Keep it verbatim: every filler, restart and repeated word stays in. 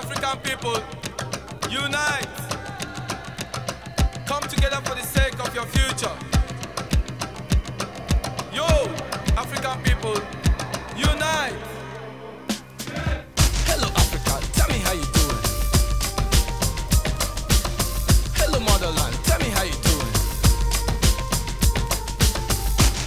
African people, unite. Come together for the sake of your future. Yo, African people, unite.